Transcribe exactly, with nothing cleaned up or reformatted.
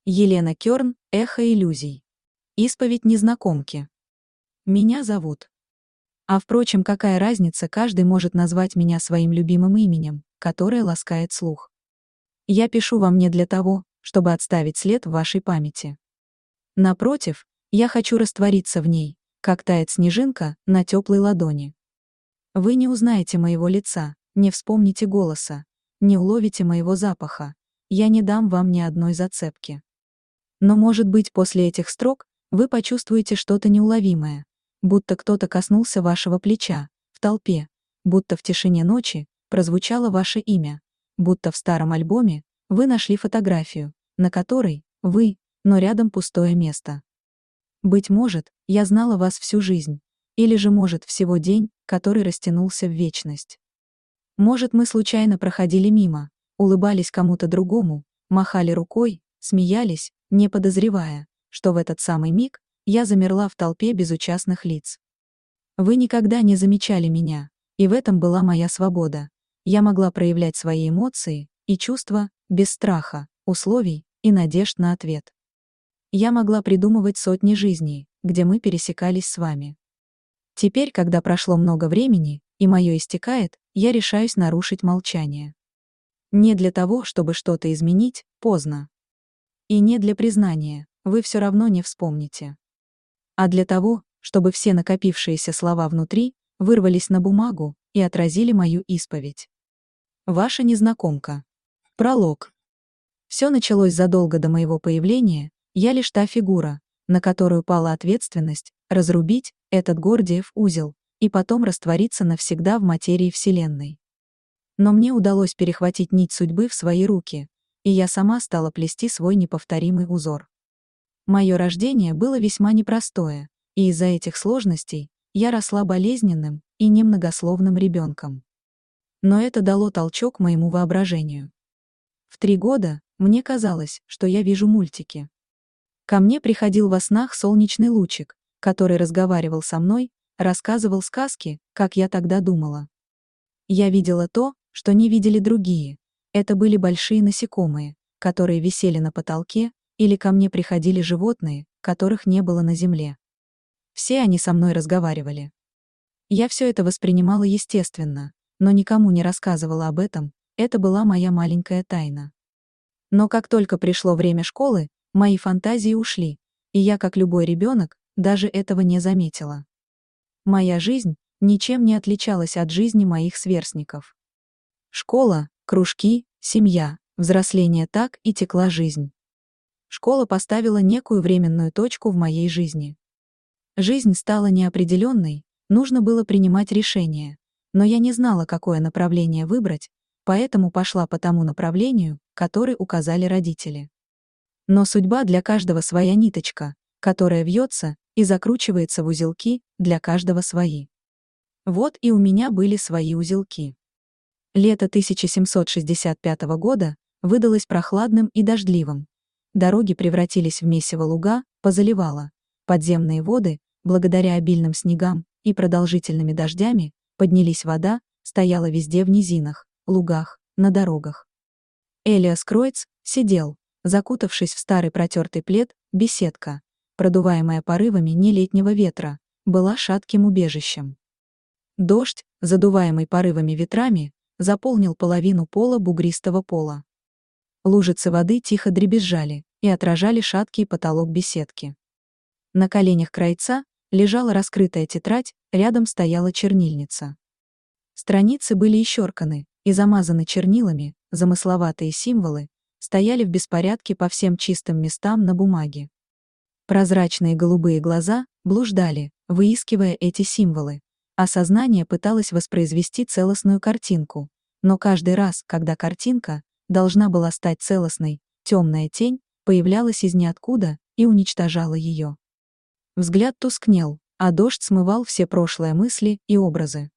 Елена Кёрн, «Эхо иллюзий». Исповедь незнакомки. Меня зовут. А впрочем, какая разница, каждый может назвать меня своим любимым именем, которое ласкает слух. Я пишу вам не для того, чтобы отставить след в вашей памяти. Напротив, я хочу раствориться в ней, как тает снежинка на теплой ладони. Вы не узнаете моего лица, не вспомните голоса, не уловите моего запаха, я не дам вам ни одной зацепки. Но, может быть, после этих строк вы почувствуете что-то неуловимое, будто кто-то коснулся вашего плеча, в толпе, будто в тишине ночи прозвучало ваше имя, будто в старом альбоме вы нашли фотографию, на которой вы, но рядом пустое место. Быть может, я знала вас всю жизнь, или же, может, всего день, который растянулся в вечность. Может, мы случайно проходили мимо, улыбались кому-то другому, махали рукой, смеялись, не подозревая, что в этот самый миг я замерла в толпе безучастных лиц. Вы никогда не замечали меня, и в этом была моя свобода. Я могла проявлять свои эмоции и чувства без страха, условий и надежд на ответ. Я могла придумывать сотни жизней, где мы пересекались с вами. Теперь, когда прошло много времени, и мое истекает, я решаюсь нарушить молчание. Не для того, чтобы что-то изменить, поздно. И не для признания, вы все равно не вспомните. А для того, чтобы все накопившиеся слова внутри вырвались на бумагу и отразили мою исповедь. Ваша незнакомка. Пролог. Все началось задолго до моего появления, я лишь та фигура, на которую пала ответственность разрубить этот Гордиев узел и потом раствориться навсегда в материи Вселенной. Но мне удалось перехватить нить судьбы в свои руки, и я сама стала плести свой неповторимый узор. Мое рождение было весьма непростое, и из-за этих сложностей я росла болезненным и немногословным ребенком. Но это дало толчок моему воображению. В три года мне казалось, что я вижу мультики. Ко мне приходил во снах солнечный лучик, который разговаривал со мной, рассказывал сказки, как я тогда думала. Я видела то, что не видели другие. Это были большие насекомые, которые висели на потолке, или ко мне приходили животные, которых не было на земле. Все они со мной разговаривали. Я все это воспринимала естественно, но никому не рассказывала об этом, это была моя маленькая тайна. Но как только пришло время школы, мои фантазии ушли, и я, как любой ребенок, даже этого не заметила. Моя жизнь ничем не отличалась от жизни моих сверстников. Школа, кружки, семья, взросление, так и текла жизнь. Школа поставила некую временную точку в моей жизни. Жизнь стала неопределенной, нужно было принимать решения, но я не знала, какое направление выбрать, поэтому пошла по тому направлению, которое указали родители. Но судьба для каждого своя ниточка, которая вьется и закручивается в узелки, для каждого свои. Вот и у меня были свои узелки. Лето тысяча семьсот шестьдесят пятого года выдалось прохладным и дождливым. Дороги превратились в месиво, луга позаливало. Подземные воды, благодаря обильным снегам и продолжительными дождями, поднялись, вода стояла везде в низинах, лугах, на дорогах. Элиас Кройц сидел, закутавшись в старый протертый плед, беседка, продуваемая порывами нелетнего ветра, была шатким убежищем. Дождь, задуваемый порывами ветрами, заполнил половину пола бугристого пола. Лужицы воды тихо дребезжали и отражали шаткий потолок беседки. На коленях Кройца лежала раскрытая тетрадь, рядом стояла чернильница. Страницы были исчерканы и замазаны чернилами, замысловатые символы стояли в беспорядке по всем чистым местам на бумаге. Прозрачные голубые глаза блуждали, выискивая эти символы, а сознание пыталось воспроизвести целостную картинку, но каждый раз, когда картинка должна была стать целостной, темная тень появлялась из ниоткуда и уничтожала ее. Взгляд тускнел, а дождь смывал все прошлые мысли и образы.